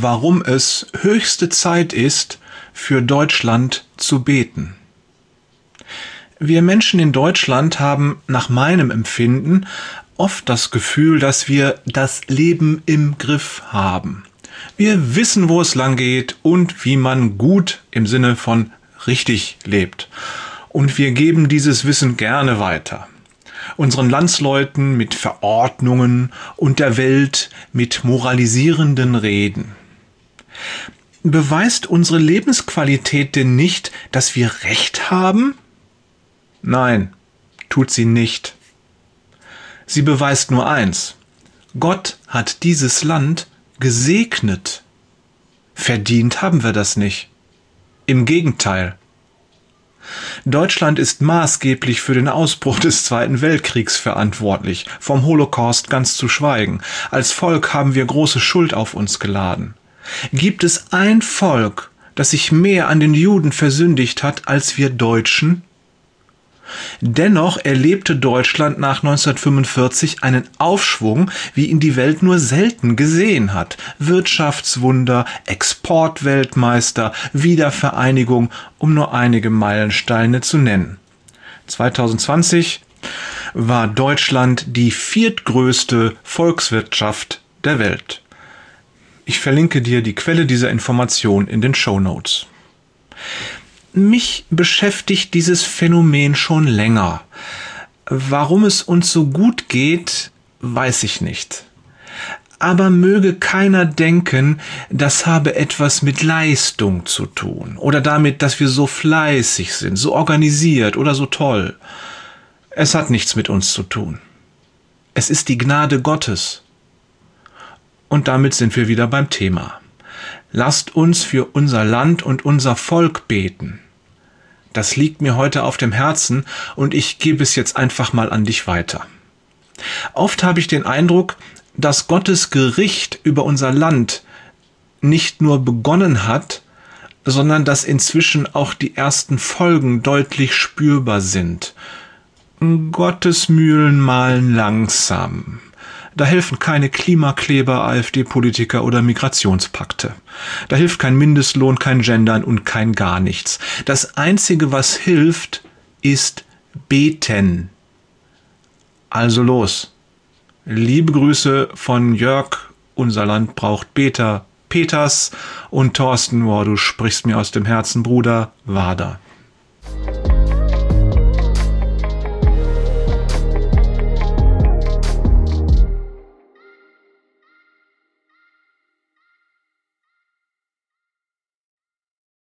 warum es höchste Zeit ist, für Deutschland zu beten. Wir Menschen in Deutschland haben nach meinem Empfinden oft das Gefühl, dass wir das Leben im Griff haben. Wir wissen, wo es lang geht und wie man gut im Sinne von richtig lebt. Und wir geben dieses Wissen gerne weiter. Unseren Landsleuten mit Verordnungen und der Welt mit moralisierenden Reden. Beweist unsere Lebensqualität denn nicht, dass wir Recht haben? Nein, tut sie nicht. Sie beweist nur eins: Gott hat dieses Land gesegnet. Verdient haben wir das nicht. Im Gegenteil. Deutschland ist maßgeblich für den Ausbruch des Zweiten Weltkriegs verantwortlich, vom Holocaust ganz zu schweigen. Als Volk haben wir große Schuld auf uns geladen. Gibt es ein Volk, das sich mehr an den Juden versündigt hat als wir Deutschen? Dennoch erlebte Deutschland nach 1945 einen Aufschwung, wie ihn die Welt nur selten gesehen hat. Wirtschaftswunder, Exportweltmeister, Wiedervereinigung, um nur einige Meilensteine zu nennen. 2020 war Deutschland die viertgrößte Volkswirtschaft der Welt. Ich verlinke dir die Quelle dieser Information in den Shownotes. Mich beschäftigt dieses Phänomen schon länger. Warum es uns so gut geht, weiß ich nicht. Aber möge keiner denken, das habe etwas mit Leistung zu tun oder damit, dass wir so fleißig sind, so organisiert oder so toll. Es hat nichts mit uns zu tun. Es ist die Gnade Gottes. Und damit sind wir wieder beim Thema. Lasst uns für unser Land und unser Volk beten. Das liegt mir heute auf dem Herzen und ich gebe es jetzt einfach mal an dich weiter. Oft habe ich den Eindruck, dass Gottes Gericht über unser Land nicht nur begonnen hat, sondern dass inzwischen auch die ersten Folgen deutlich spürbar sind. Gottes Mühlen mahlen langsam. Da helfen keine Klimakleber, AfD-Politiker oder Migrationspakte. Da hilft kein Mindestlohn, kein Gendern und kein gar nichts. Das Einzige, was hilft, ist beten. Also los. Liebe Grüße von Jörg, unser Land braucht Beter, Peters und Thorsten, du sprichst mir aus dem Herzen, Bruder, Wader.